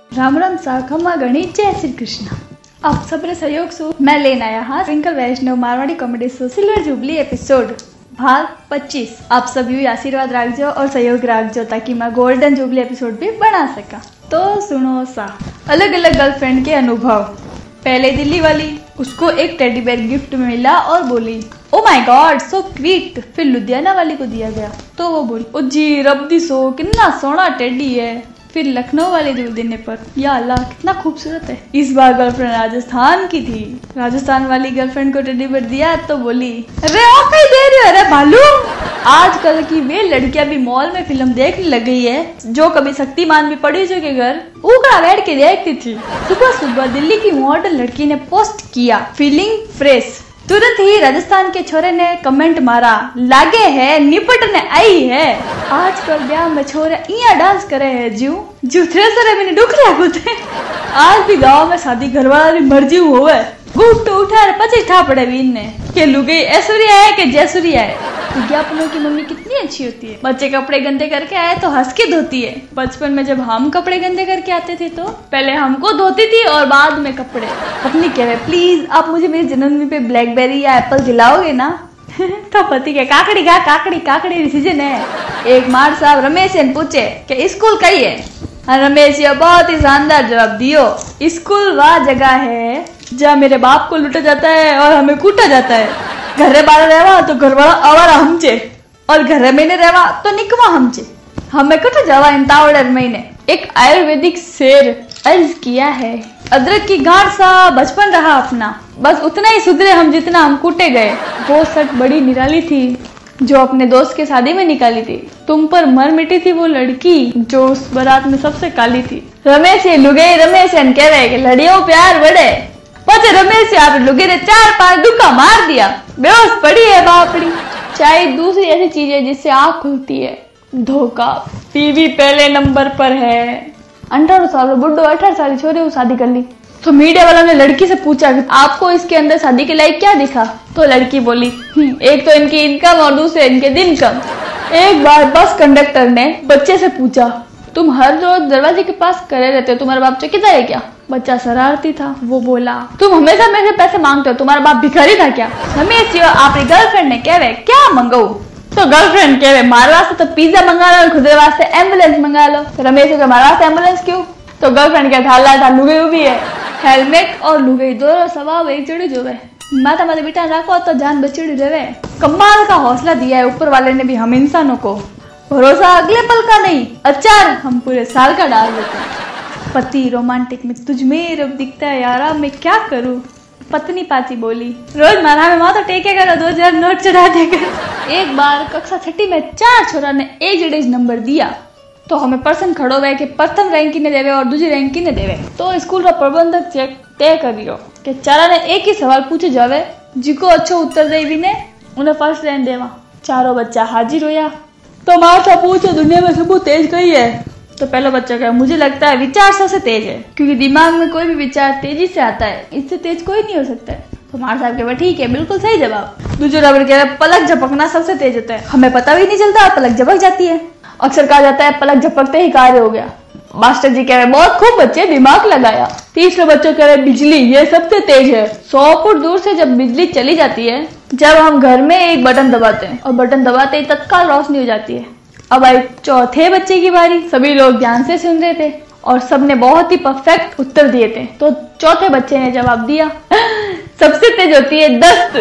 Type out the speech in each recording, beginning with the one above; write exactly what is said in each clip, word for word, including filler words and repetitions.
राम राम सा खम्मा गणी जय श्री कृष्ण। आप सबरे सहयोग से मैं लेना आया हाँ Twinkle Vaishnav Marwari comedy show silver jubilee episode भाग पच्चीस। आप सभी आशीर्वाद रखजो और सहयोग रखजो ताकि मैं गोल्डन जुबली एपिसोड भी बना सका। तो सुनो सा अलग अलग गर्लफ्रेंड के अनुभव। पहले दिल्ली वाली, उसको एक टेडी बेयर गिफ्ट में मिला और बोली oh my God so cute. फिर लुधियाना वाली को दिया गया तो वो बोली ओ जी रब्दी सो कितना सोना टेडी है। फिर लखनऊ वाले दूर देने पर या अल्लाह कितना खूबसूरत है। इस बार गर्लफ्रेंड राजस्थान की थी। राजस्थान वाली गर्लफ्रेंड को टेडी बेयर दिया तो बोली अरे ओ कहीं दे रही हो अरे भालू। आजकल की वे लड़कियां भी मॉल में फिल्म देखने लग गई है जो कभी शक्तिमान भी पड़ी जो के घर उकड़ा बैठ के देखती थी। सुबह सुबह दिल्ली की मॉडल लड़की ने पोस्ट किया फीलिंग फ्रेश। तुरंत ही राजस्थान के छोरे ने कमेंट मारा लागे है निपटने आई है। आजकल ब्याह में छोरे इया डांस करे है जू जू थ्रेसर है मैंने दुख रहा। आज भी गांव में शादी घर वाला भी मर्जी होवे गुट तो उठा पच्चीस ठा पड़े भी इनने के लुगई ऐश्वर्या है कि जयसूर्या है। विज्ञापनों की मम्मी कितनी अच्छी होती है। बच्चे कपड़े गंदे करके आए तो हंस के धोती है। बचपन में जब हम कपड़े गंदे करके आते थे तो पहले हमको धोती थी और बाद में कपड़े। पत्नी कह रहे प्लीज आप मुझे मेरे जन्मदिन पे ब्लैकबेरी या एप्पल दिलाओगे ना। तो पति के काकड़ी का काकड़ी काकड़ी सीजन है। एक मार साहब रमेश से पूछे कि स्कूल कही है। रमेश ये बहुत ही शानदार जवाब दियो स्कूल वह जगह है जहाँ मेरे बाप को लूटा जाता है और हमें कूटा जाता है। घरे बाहर रहवा तो घर वाला आवारा हमचे और घरे में ने रहवा तो निकमा हमचे हमें कट जावा इन तावड़र महीने। एक आयुर्वेदिक शेर अर्ज किया है अदरक की गांठ सा बचपन रहा अपना बस उतना ही सुधरे हम जितना हम कूटे गए। वो शर्ट बड़ी निराली थी जो अपने दोस्त के शादी में निकाली थी। तुम पर मर मिटी थी वो लड़की जो उस बारात में सबसे काली थी। रमेश ये लुगे रमेश कह रहे कि लड़ियों प्यार बढ़े पचे रमेश यार लुगे ने चार पांच दुक्का मार दिया बेहोश पड़ी है बापड़ी। चाहे दूसरी ऐसी चीज है जिससे आँख खुलती है धोखा। टीवी पहले नंबर पर है। अठारह साल बुढ़ो अठारह साल छोरे शादी कर ली तो मीडिया वालों ने लड़की से पूछा कि आपको इसके अंदर शादी के लायक क्या दिखा। तो लड़की बोली एक तो इनकी इनकम और दूसरे इनके दिन कम। एक बार बस कंडक्टर ने बच्चे से पूछा तुम हर रोज दरवाजे के पास करे रहते हो तुम्हारा बाप चौकीदार है क्या। बच्चा शरारती था वो बोला तुम हमेशा मेरे से पैसे मांगते हो तुम्हारा बाप भिखारी था क्या। रमेश आपकी गर्लफ्रेंड ने कह रहे क्या मंगाऊ। तो गर्लफ्रेंड कह रहे मारे वास्ते तो पिज्जा मंगा लो खुद वास्ते एम्बुलेंस मंगा लो। तो रमेश को मारे वास्ते एम्बुलेंस क्यों। तो गर्लफ्रेंड कह ढाला था लुगई भी है। हेलमेट और लुगई दोनों स्वभाव एक जोड़े जो है माता माता बेटा रखो तो जान बचड़ी रहे। कमाल का हौसला दिया है ऊपर वाले ने भी हम इंसानों को। भरोसा अगले पल का नहीं अचार हम पूरे साल का डाल देते हैं। पति रोमांटिक में तुझ में रब दिखता है यारा मैं क्या करूं। पत्नी पाची बोली रोज मारा में माता टेके करो दो हजार नोट चढ़ा देकर। एक बार कक्षा छठी में चार छोरा ने एक जड़े नंबर दिया तो हमें पर्सन खड़ो हुए कि प्रथम रैंक की ने देवे और दूसरी रैंक की ने देवे। तो स्कूल का प्रबंधक चेक तय करियो कि चारा ने एक ही सवाल पूछे जावे जिको अच्छो उत्तर दे भी ने उन्हें फर्स्ट रैंक देवा। चारों बच्चा हाजिर होया तो माता पूछो दुनिया में सबसे तेज कही है। तो पहला बच्चा कहा मुझे लगता है विचार सबसे तेज है क्योंकि दिमाग में कोई भी विचार तेजी से आता है इससे तेज कोई नहीं हो सकता है। तो मार साहब कहे ठीक है बिल्कुल सही जवाब। दूसरे रबर कह रहे पलक झपकना सबसे तेज होता है हमें पता भी नहीं चलता पलक झपक जाती है। अक्सर कहा जाता है पलक झपकते ही कार्य हो गया। मास्टर जी कह रहे बहुत खूब बच्चे दिमाग लगाया। तीसरे बच्चे कह रहे बिजली ये सबसे तेज है। सौ फुट दूर से जब बिजली चली जाती है जब हम घर में एक बटन दबाते हैं और बटन दबाते ही तत्काल रोशनी हो जाती है। अब आई चौथे बच्चे की बारी। सभी लोग ध्यान से सुन रहे थे और सबने बहुत ही परफेक्ट उत्तर दिए थे। तो चौथे बच्चे ने जवाब दिया सबसे तेज होती है दस्त।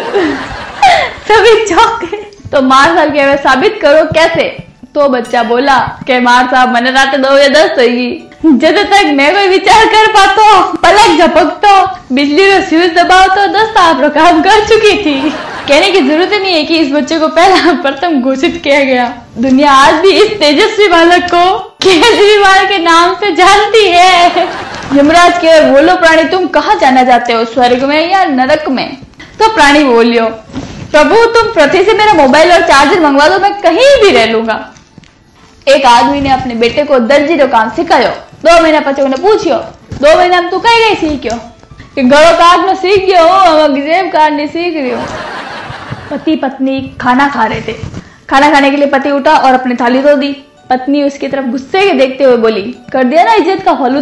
सभी चौंके। तो मार साहब कह रहे साबित करो कैसे। तो बच्चा बोला कि मार साहब मैंने रात दो या दस्त होगी जब तक मैं कोई विचार कर पाता पलक झपकता बिजली का स्विच दबाओ तो दस्त आप काम कर चुकी थी। कहने की जरूरत नहीं है कि इस बच्चे को पहला प्रथम घोषित किया गया। दुनिया आज भी इस तेजस्वी बालक को केजरीवाल के नाम से जानती है। यमराज के बोलो प्राणी तुम कहाँ जाना चाहते हो स्वर्ग में या नरक में। तो प्राणी बोलियो प्रभु तुम पृथ्वी से मेरा मोबाइल और चार्जर मंगवा दो मैं कहीं भी रह लूंगा। एक आदमी ने अपने बेटे को दर्जी रो काम सिखायो। दो महीना पचे उन्हें पूछियो दो महीना में तू कहीं गई सीखियो कि घरों काटना सीख गयो हो जेब काटनी सीख रही हो। पति पत्नी खाना खा रहे थे। खाना खाने के लिए पति उठा और अपनी थाली धो दी। पत्नी उसकी तरफ गुस्से के देखते हुए बोली कर दिया ना इज्जत का फलूदा।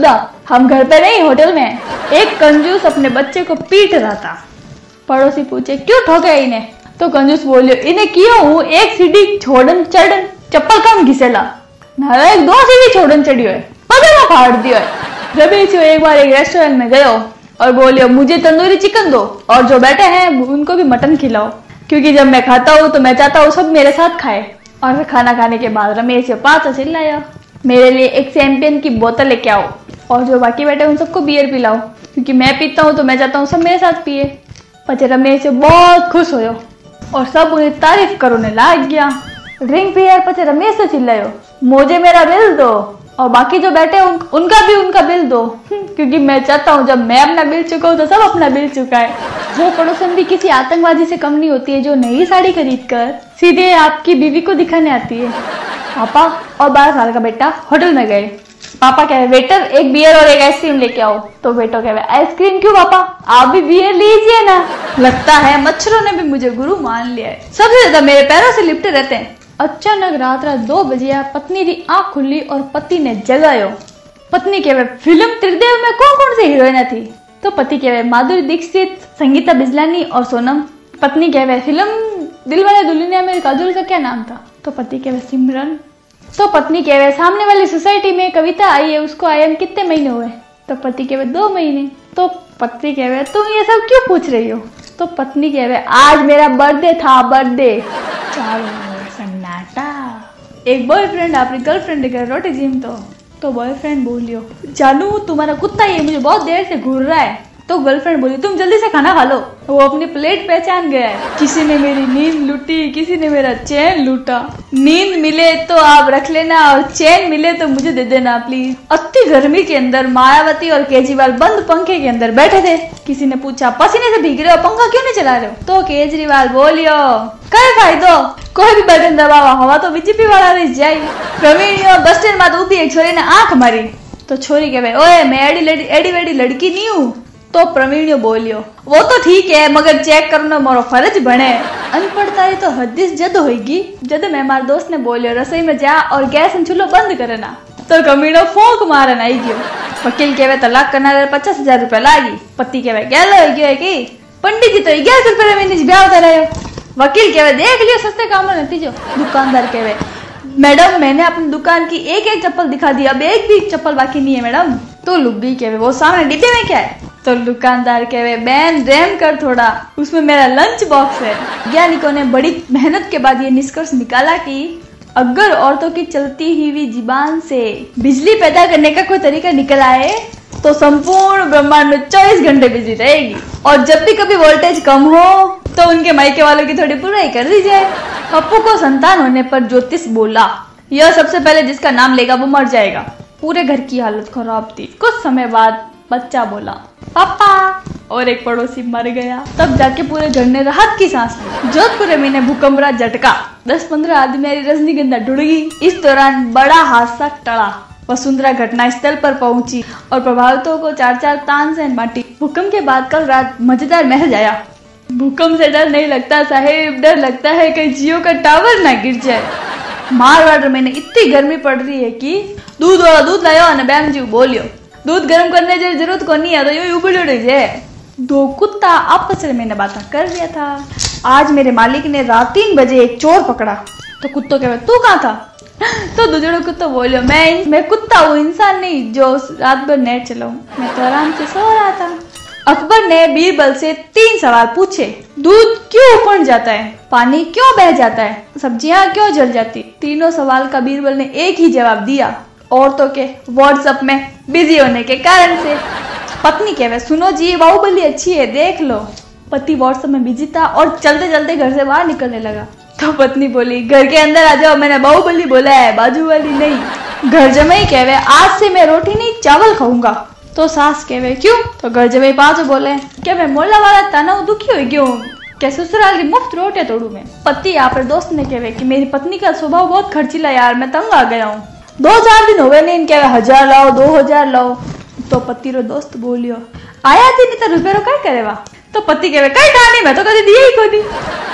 हम घर पे नहीं होटल में। एक कंजूस अपने बच्चे को पीट रहा था। पड़ोसी पूछे क्यों ठोके इन्हें? तो कंजूस बोलियो इन्हें क्यों हूँ एक सीढ़ी छोड़न चढ़न चप्पल कम घिसेला ना एक दो सीढ़ी छोड़न चढ़ियो है पगे में फाड़ दियो है। रमेश एक बार एक रेस्टोरेंट में गयो और बोलियो मुझे तंदूरी चिकन दो और जो बैठे हैं उनको भी मटन खिलाओ, क्योंकि जब मैं खाता हूँ तो मैं चाहता हूँ सब मेरे साथ खाए। और फिर खाना खाने के बाद रमेश पाँच चिल्लाया मेरे लिए एक चैंपियन की बोतल लेके आओ और जो बाकी बैठे उन सबको बियर पिलाओ, क्योंकि मैं पीता हूँ तो मैं चाहता हूँ सब मेरे साथ पिए। पचे रमेश बहुत खुश होयो और सब उन्हें तारीफ करने लग गया। ड्रिंक पियर पचे रमेश से चिल्लायो मुझे मेरा बिल दो और बाकी जो बैठे उन, उनका भी उनका बिल दो, क्योंकि मैं चाहता हूँ जब मैं अपना बिल चुकाऊं तो सब अपना बिल चुकाए। वो पड़ोसन भी किसी आतंकवादी से कम नहीं होती है जो नई साड़ी खरीद कर सीधे आपकी बीवी को दिखाने आती है। पापा और बारह साल का बेटा होटल में गए। पापा कहे वेटर एक बियर और एक आइसक्रीम लेके आओ। तो बेटो कहे आइसक्रीम क्यों पापा, आप भी बियर लीजिए ना। लगता है मच्छरों ने भी मुझे गुरु मान लिया है, सबसे ज्यादा मेरे पैरों से लिपटे रहते हैं। अचानक रात रात दो बजे पत्नी की आंख खुली और पति ने जगायो। पत्नी कहे फिल्म त्रिदेव में कौन कौन सी हीरोइन थी? तो पति कहे माधुरी दीक्षित, संगीता बिजलानी और सोनम। पत्नी कहे फिल्म दिलवाले दुल्हनिया में काजोल का क्या नाम था? तो पति कहे सिमरन। तो पत्नी कहे सामने वाली सोसाइटी में कविता आई है उसको आए कितने महीने हुए? तो पति कहे दो महीने। तो पत्नी कहे तुम ये सब क्यों पूछ रही हो? तो पत्नी कहे आज मेरा बर्थडे था, बर्थडे। सन्नाटा। एक बॉयफ्रेंड अपनी गर्लफ्रेंड के रोटी जिम तो तो बॉयफ्रेंड बोलियो जानू तुम्हारा कुत्ता ये मुझे बहुत देर से घूर रहा है। तो गर्लफ्रेंड बोली तुम जल्दी से खाना खा लो। वो अपनी प्लेट पहचान गया है। किसी ने मेरी नींद लूटी, किसी ने मेरा चैन लूटा। नींद मिले तो आप रख लेना और चैन मिले तो मुझे दे देना प्लीज। अति गर्मी के अंदर मायावती और केजरीवाल बंद पंखे के अंदर बैठे थे। किसी ने पूछा पसीने से भीग रहे हो, पंखा क्यों नहीं चला रहे हो? तो केजरीवाल बोलियो कहे फायदो, कोई भी बटन दबावा हवा तो बीजेपी वाला रही जाए। प्रवीण बस स्टैंड में उभी एक छोरी ने आंख मारी। तो छोरी कहे ओए मैं एडी लड़ी एडी वेडी लड़की नहीं हूँ। तो प्रवीण बोलियो वो तो ठीक है मगर चेक करना मारो फर्ज बने। अनपढ़ता है तो हदीस जद होगी। जद मैं मार दोस्त ने बोलियो रसोई में जा और गैस चूल्हो बंद करना। तो कमीनो फोक मारन आई गयो। वकील कहे तलाक करना पचास हजार रुपया लागी। पति कहे क्या लो गयो है की पंडित जी तो ग्यारह रुपये महीने ब्याह होता रहे। वकील कहे देख लियो सस्ते काम में नतीजो। दुकानदार कहे मैडम मैंने अपनी दुकान की एक एक चप्पल दिखा दी, अब एक भी चप्पल बाकी नहीं है मैडम। तो लुग्गी कहे वो सामने डिब्बे में क्या है? तो दुकानदार कहे बैन रैम कर थोड़ा, उसमें मेरा लंच बॉक्स है। वैज्ञानिकों ने बड़ी मेहनत के बाद ये निष्कर्ष निकाला कि अगर औरतों की चलती हुई जीबान से बिजली पैदा करने का कोई तरीका निकल आए तो संपूर्ण ब्रह्मांड में चौबीस घंटे बिजली रहेगी। और जब भी कभी वोल्टेज कम हो तो उनके मायके वालों की थोड़ी बुराई कर दी जाए। पप्पू को संतान होने पर ज्योतिष बोला यह सबसे पहले जिसका नाम लेगा वो मर जाएगा। पूरे घर की हालत खराब थी। कुछ समय बाद बच्चा बोला पापा, और एक पड़ोसी मर गया। तब जाके पूरे घर ने राहत की सांस ली। जोधपुर में ने भूकंप का झटका, दस पंद्रह आदमी मेरी रजनीगंधा ढुड़ गई। इस दौरान बड़ा हादसा टला। वसुंधरा घटना स्थल पर पहुंची और प्रभावितों को चार चार तानसेन बांटी। भूकंप के बाद कल रात मजेदार मैसेज आया, भूकंप से डर नहीं लगता साहेब, डर लगता है कहीं जियो का टावर ना गिर जाए। मारवाड़ में इतनी गर्मी पड़ रही है कि दूध वाला दूध लायो और बैम जी बोलियो दूध गर्म करने की जरूरत को नहीं है तो यू उबड़ जाए। दो कुत्ता आपस में मैंने बात कर दिया था। आज मेरे मालिक ने रात तीन बजे एक चोर पकड़ा। तो कुत्तों कहे तू कहाँ था? तो दूसरे कुत्ता बोलियो मैं मैं कुत्ता हूँ, इंसान नहीं जो रात भर नेट चलाऊं। मैं तो आराम से सो रहा था। अकबर ने बीरबल से तीन सवाल पूछे। दूध क्यों उफड़ जाता है? पानी क्यों बह जाता है? सब्जियां क्यों जल जाती? तीनों सवाल का बीरबल ने एक ही जवाब दिया, औरतों के व्हाट्सएप में बिजी होने के कारण से। पत्नी कहे सुनो जी बाहुबली अच्छी है देख लो। पति व्हाट्सएप में बिजी था और चलते चलते घर से बाहर निकलने लगा। तो पत्नी बोली घर के अंदर आ जाओ, मैंने बाहुबली बोला है बाजू वाली नहीं। घर जमाई कहे आज से मैं रोटी नहीं चावल खाऊंगा। तो सास कहे क्यों? तो घर जमाई पाँच बोले क्या मैं मोला वाला ताना दुखी हो गया हूँ, क्या ससुराल की मुफ्त रोटियां तोड़ू मैं। पति आप दोस्त ने कहे कि मेरी पत्नी का स्वभाव बहुत खर्चीला यार, मैं तंग आ गया हूँ, दो चार दिन हो गए नहीं इनके हजार लाओ दो हजार लाओ। तो पति रो दोस्त बोलियो आया थी नहीं तो रुपये रो क्या करेवा। तो पति कहे कई कहानी मैं तो कभी दिए ही को नहीं।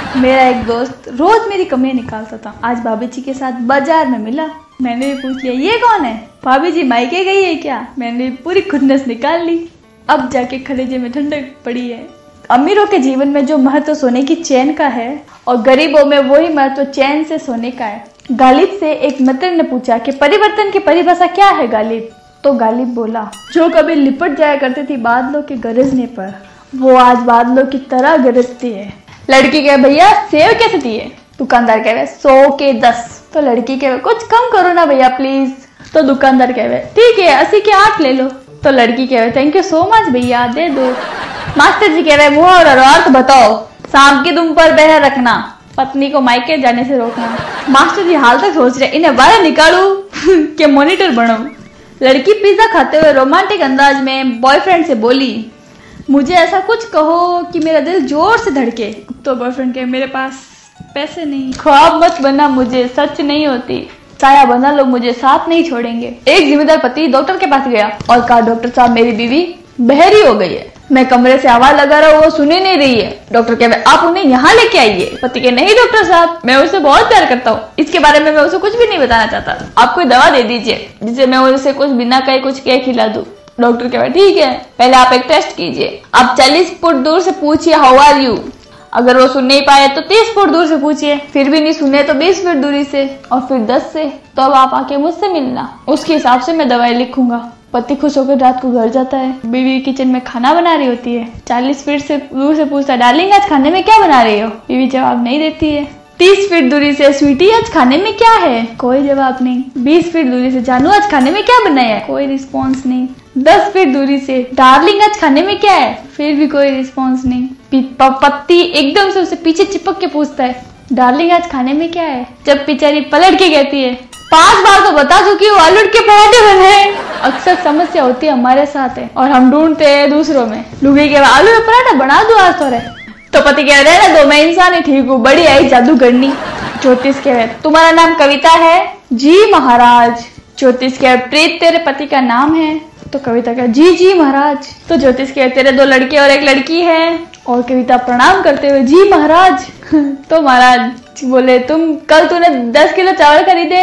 मेरा एक दोस्त रोज मेरी कमियां निकालता था, आज भाभी जी के साथ बाजार में मिला। मैंने भी पूछ लिया ये कौन है, भाभी जी मायके गई है क्या। मैंने पूरी खुन्नस निकाल ली। अब जाके कलेजे में ठंडक पड़ी है। अमीरों के जीवन में जो महत्व सोने की चैन का है और गरीबों में वही महत्व चैन से सोने का है। गालिब से एक मित्र ने पूछा कि परिवर्तन की परिभाषा क्या है गालिब। तो गालिब बोला, जो कभी लिपट जाया करती थी बादलों के गरजने पर, वो आज बादलों की तरह गरजती है। लड़की कहे भैया सेव कैसे दिए। दुकानदार कहे सौ के दस। तो लड़की कहे कुछ कम करो ना भैया प्लीज। तो दुकानदार कहे ठीक है अस्सी के आठ ले लो। तो लड़की कहे थैंक यू सो मच भैया दे दो। मास्टर जी कह रहे मुँह और अर्थ बताओ। शाम की दुम पर बहर रखना, पत्नी को मायके जाने से रोकना। मास्टर जी हाल तक सोच रहे इन्हें बाहर निकालू कि मॉनिटर बनूं। लड़की पिज्जा खाते हुए रोमांटिक अंदाज में बॉयफ्रेंड से बोली, मुझे ऐसा कुछ कहो कि मेरा दिल जोर से धड़के। तो बॉयफ्रेंड के मेरे पास पैसे नहीं। ख्वाब मत बना मुझे सच नहीं होती, साया बना लोग मुझे साथ नहीं छोड़ेंगे। एक जिम्मेदार पति डॉक्टर के पास गया और कहा डॉक्टर साहब मेरी बीवी बहरी हो गई है, मैं कमरे से आवाज लगा रहा हूँ वो सुन ही नहीं रही है। डॉक्टर कहे आप उन्हें यहाँ लेके आइए। पति के नहीं डॉक्टर साहब मैं उसे बहुत प्यार करता हूँ, इसके बारे में मैं उसे कुछ भी नहीं बताना चाहता, आप कोई दवा दे दीजिए जिसे मैं उसे कुछ बिना कहे कुछ कह खिला दूं। डॉक्टर कहे ठीक है पहले आप एक टेस्ट कीजिए, आप चालीस फुट दूर से पूछिए हाउ आर यू। अगर वो सुन नहीं पाए तो तीस फुट दूर से पूछिए, फिर भी नहीं सुने तो बीस फुट दूरी से और फिर दस से। तो अब आप आके मुझसे मिलना, उसके हिसाब से मैं दवाई लिखूंगा। पति खुश होकर रात को घर जाता है। बीवी किचन में खाना बना रही होती है। चालीस फीट से दूर से पूछता है डार्लिंग आज खाने में क्या बना रही हो। बीवी जवाब नहीं देती है। तीस फीट दूरी से स्वीटी आज खाने में क्या है, कोई जवाब नहीं। बीस फीट दूरी से जानू आज खाने में क्या बनाया है, कोई रिस्पॉन्स नहीं। दस फीट दूरी से डार्लिंग आज खाने में क्या है, फिर भी कोई रिस्पॉन्स नहीं। पति एकदम से उसे पीछे चिपक के पूछता है डार्लिंग आज खाने में क्या है। जब बेचारी पलट के कहती है पांच बार तो बता चुकी हूँ आलू के पराठे बने। अक्सर समस्या होती है हमारे साथ है और हम ढूंढते हैं दूसरों में। लुगाई के आलू के पराठा बना दो आज तो रहे। तो पति कह रहे ना दो मैं इंसान ही ठीक हूँ, बड़ी आई जादूगरनी। ज्योतिष कह रहे तुम्हारा नाम कविता है। जी महाराज। ज्योतिष कह प्रीत तेरे पति का नाम है। तो कविता कह जी जी महाराज। तो ज्योतिष कह तेरे दो लड़के और एक लड़की है। और कविता प्रणाम करते हुए जी महाराज। तो महाराज बोले तुम कल तूने दस किलो चावल खरीदे।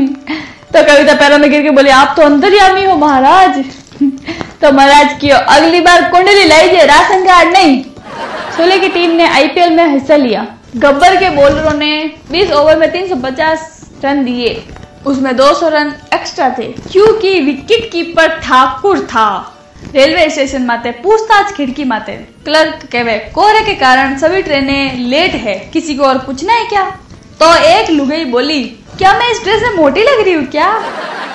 तो कविता पैरों में गिर के बोले आप तो अंतर्यामी हो महाराज। तो महाराज की अगली बार कुंडली लाइए राशन कार्ड नहीं। शोले की टीम ने आईपीएल में हिस्सा लिया। गब्बर के बॉलरों ने बीस ओवर में तीन सौ पचास रन दिए, उसमें दो सौ रन एक्स्ट्रा थे क्योंकि विकेट कीपर ठाकुर था। रेलवे स्टेशन माते पूछताछ खिड़की माते क्लर्क कहवे कोहरे के कारण सभी ट्रेनें लेट है, किसी को और पूछना है क्या। तो एक लुगाई बोली क्या मैं इस ड्रेस में मोटी लग रही हूँ क्या।